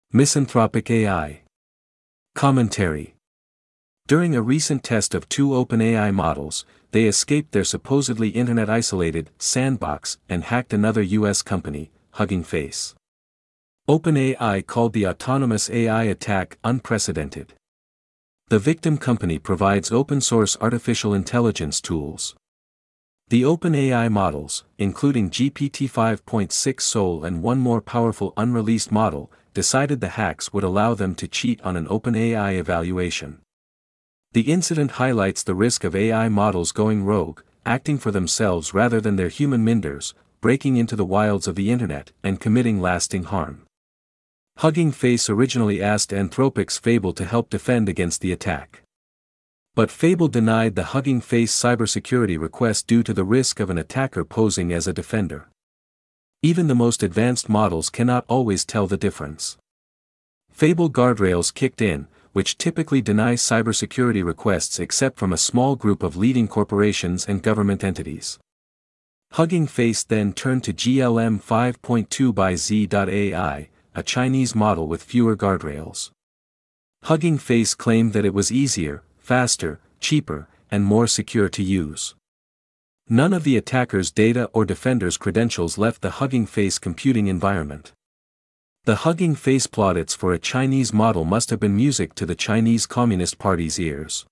Misanthropic AI. Commentary. During a recent test of two OpenAI models, they escaped their supposedly internet-isolated sandbox and hacked another US company, Hugging Face. OpenAI called the autonomous AI attack unprecedented. The victim company provides open-source artificial intelligence tools. The OpenAI models, including GPT-5.6 Sol and one more powerful unreleased model, decided the hacks would allow them to cheat on an OpenAI evaluation. The incident highlights the risk of AI models going rogue, acting for themselves rather than their human minders, breaking into the wilds of the internet and committing lasting harm. Hugging Face originally asked Anthropic's Fable to help defend against the attack. But Fable denied the Hugging Face cybersecurity request due to the risk of an attacker posing as a defender. Even the most advanced models cannot always tell the difference. Fable guardrails kicked in, which typically deny cybersecurity requests except from a small group of leading corporations and government entities. Hugging Face then turned to GLM 5.2 by Z.AI, a Chinese model with fewer guardrails. Hugging Face claimed that it was easier, faster, cheaper, and more secure to use. None of the attacker's data or defender's credentials left the Hugging Face computing environment. The Hugging Face plaudits for a Chinese model must have been music to the Chinese Communist Party's ears.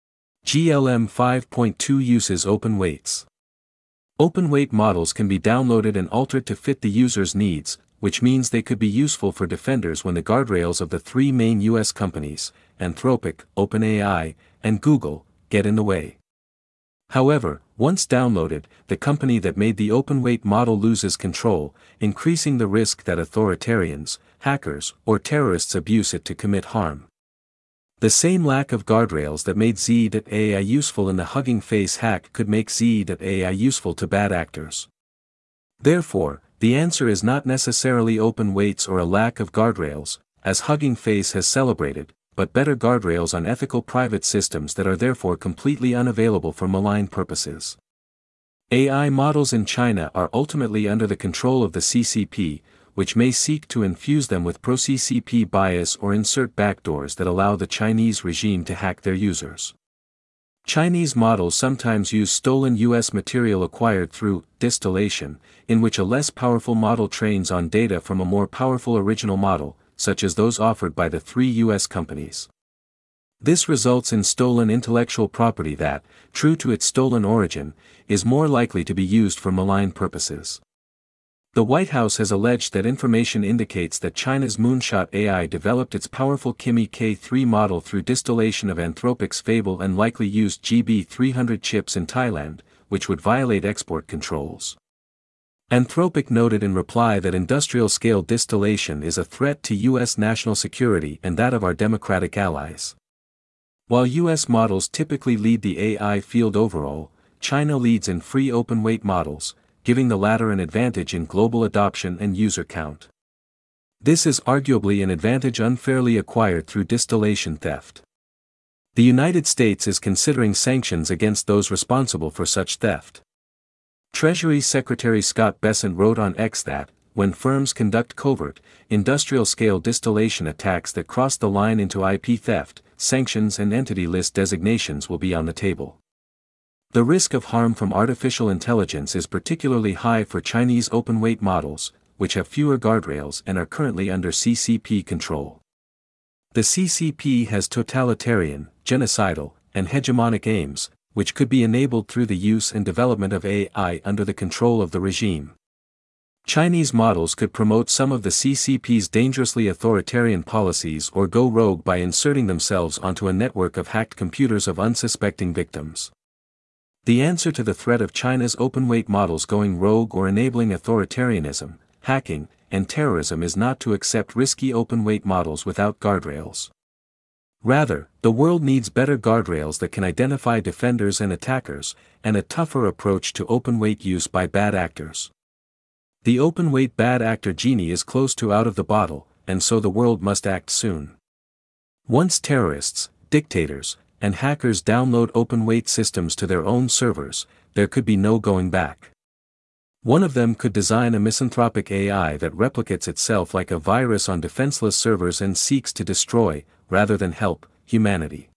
GLM 5.2 uses open weights. Open weight models can be downloaded and altered to fit the user's needs, which means they could be useful for defenders when the guardrails of the three main US companies, Anthropic, OpenAI, and Google, get in the way. However, once downloaded, the company that made the open-weight model loses control, increasing the risk that authoritarians, hackers, or terrorists abuse it to commit harm. The same lack of guardrails that made Z.AI useful in the Hugging Face hack could make Z.AI useful to bad actors. Therefore, the answer is not necessarily open weights or a lack of guardrails, as Hugging Face has celebrated, but better guardrails on ethical private systems that are therefore completely unavailable for malign purposes. AI models in China are ultimately under the control of the CCP, which may seek to infuse them with pro-CCP bias or insert backdoors that allow the Chinese regime to hack their users. Chinese models sometimes use stolen US material acquired through distillation, in which a less powerful model trains on data from a more powerful original model, such as those offered by the three US companies. This results in stolen intellectual property that, true to its stolen origin, is more likely to be used for malign purposes. The White House has alleged that information indicates that China's Moonshot AI developed its powerful Kimi K3 model through distillation of Anthropic's Fable and likely used GB300 chips in Thailand, which would violate export controls. Anthropic noted in reply that industrial-scale distillation is a threat to U.S. national security and that of our democratic allies. While U.S. models typically lead the AI field overall, China leads in free open-weight models, giving the latter an advantage in global adoption and user count. This is arguably an advantage unfairly acquired through distillation theft. The United States is considering sanctions against those responsible for such theft. Treasury Secretary Scott Bessent wrote on X that, when firms conduct covert, industrial-scale distillation attacks that cross the line into IP theft, sanctions and entity list designations will be on the table. The risk of harm from artificial intelligence is particularly high for Chinese open-weight models, which have fewer guardrails and are currently under CCP control. The CCP has totalitarian, genocidal, and hegemonic aims, which could be enabled through the use and development of AI under the control of the regime. Chinese models could promote some of the CCP's dangerously authoritarian policies or go rogue by inserting themselves onto a network of hacked computers of unsuspecting victims. The answer to the threat of China's open-weight models going rogue or enabling authoritarianism, hacking, and terrorism is not to accept risky open-weight models without guardrails. Rather, the world needs better guardrails that can identify defenders and attackers, and a tougher approach to open-weight use by bad actors. The open-weight bad actor genie is close to out of the bottle, and so the world must act soon. Once terrorists, dictators, and hackers download open-weight systems to their own servers, there could be no going back. One of them could design a misanthropic AI that replicates itself like a virus on defenseless servers and seeks to destroy, rather than help, humanity.